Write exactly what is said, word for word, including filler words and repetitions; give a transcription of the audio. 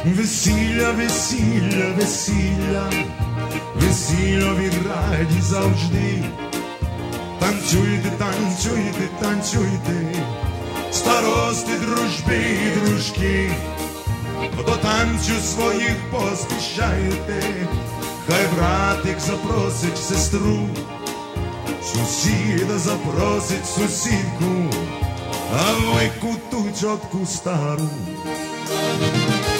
Весілля, весілля, весілля, весільові раді завжди. Танцюйте, танцюйте, танцюйте, старости, дружби і дружки. До танцю своїх поспішайте, хай братик запросить сестру, сусіда запросить сусідку, а ви ту тітку стару.